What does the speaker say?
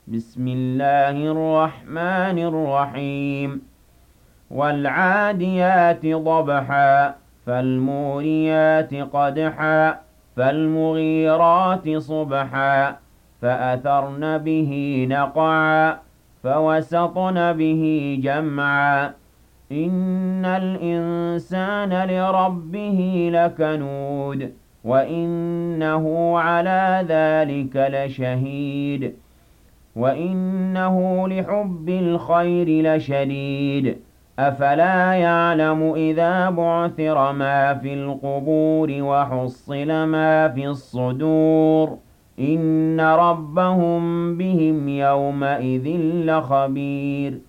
بسم الله الرحمن الرحيم والعاديات ضبحا فالموريات قدحا فالمغيرات صبحا فأثرن به نقعا فوسطن به جمعا إن الإنسان لربه لكنود وإنه على ذلك لشهيد وإنه لحب الخير لشديد أفلا يعلم إذا بعثر ما في القبور وحصل ما في الصدور إن ربهم بهم يومئذ لخبير